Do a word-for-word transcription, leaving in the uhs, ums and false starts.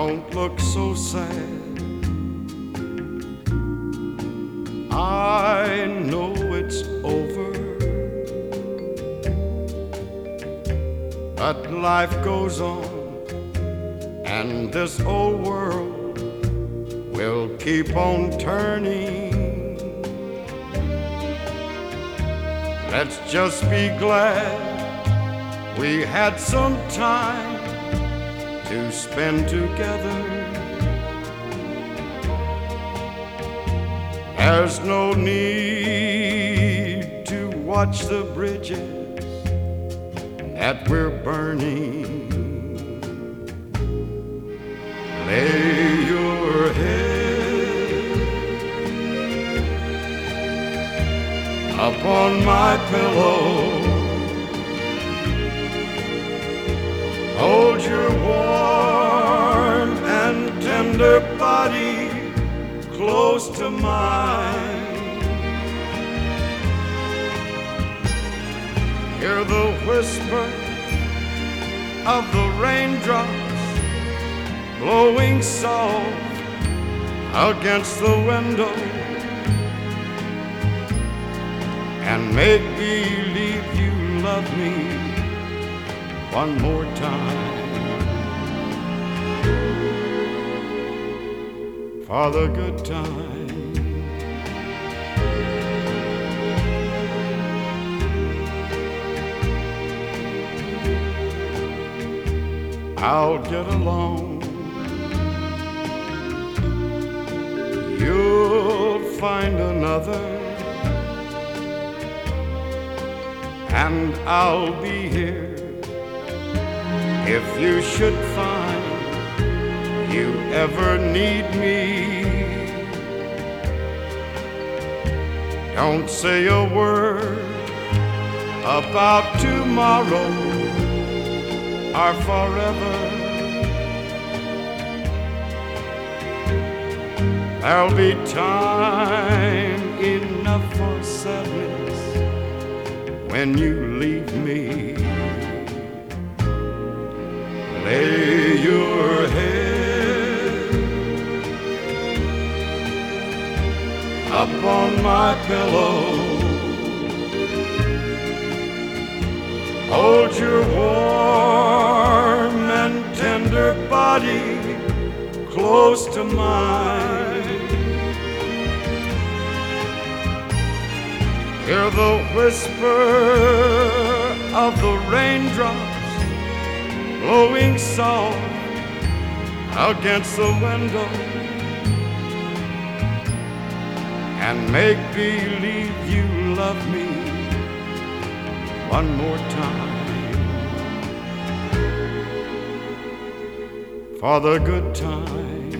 Don't look so sad. I know it's over, but life goes on, and this old world will keep on turning. Let's just be glad we had some time to spend together. There's no need to watch the bridges that we're burning. Lay your head upon my pillow. Hold your warm and tender body close to mine. Hear the whisper of the raindrops blowing soft against the window, and make believe you love me one more time. For the good time. I'll get along. You'll find another, and I'll be here if you should find you ever need me. Don't say a word about tomorrow or forever. There'll be time enough for sadness when you leave me. Lay your head upon my pillow. Hold your warm and tender body close to mine. Hear the whisper of the raindrops blowing soft against the window, and make believe you love me one more time. For the good time.